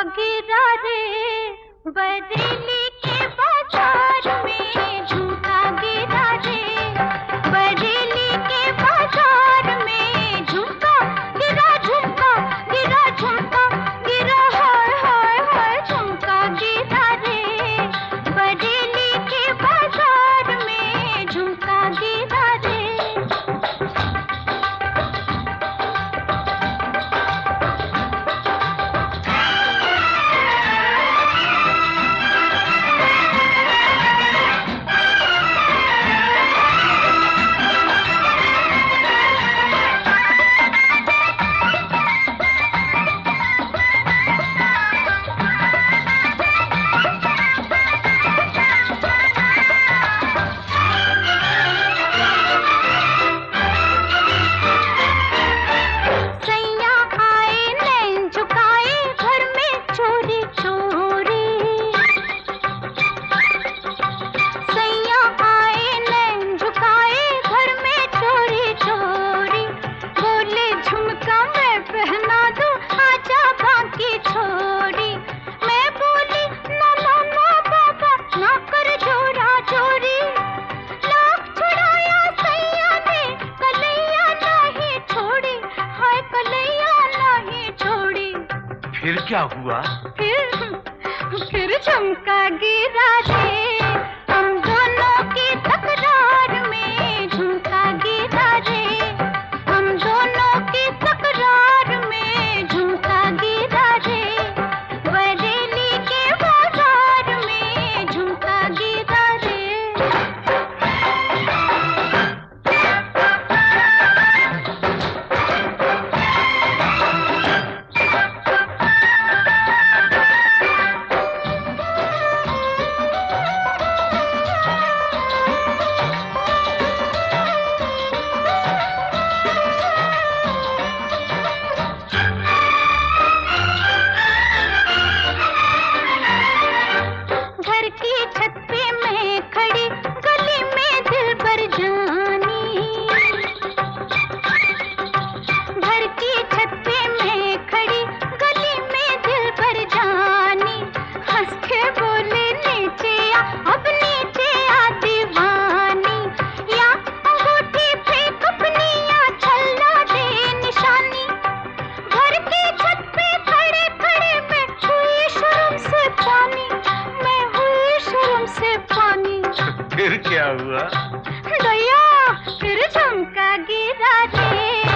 गिरा रे बरेली के बाजार में, झुमका गिरा रे बरेली के बाजार में, झुमका गिरा झुमका गिरा हाय हाय हाय, झुमका गिरा रे बरेली के बाजार में, झुमका गिरा रे। फिर क्या हुआ? फिर झुमका गिरा रे हम दोनों की तकरार में, झुमका गिरा रे हम दोनों की तकरार में, झुमका गिरा रे बरेली के बाजार में, झुमका गिरा रे। फिर क्या हुआ? दया फिर झुमका गिरा रे